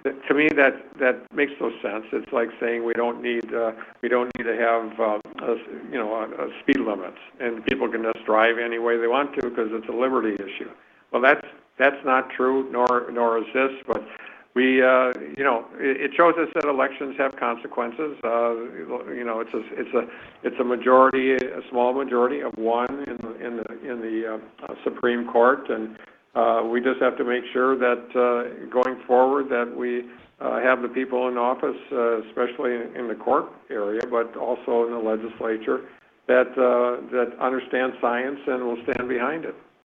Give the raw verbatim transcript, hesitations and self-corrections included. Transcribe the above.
to me, that that makes no sense. It's like saying we don't need uh, we don't need to have uh, a, you know a, a speed limits, and people can just drive any way they want to because it's a liberty issue. Well, that's that's not true, nor nor is this. But we, uh, you know, it, it shows us that elections have consequences. Uh, you know, it's a it's a it's a majority, a small majority of one in the in the in the uh, Supreme Court, and Uh, we just have to make sure that uh, going forward that we uh, have the people in office, uh, especially in, in the court area, but also in the legislature, that uh, that understand science and will stand behind it.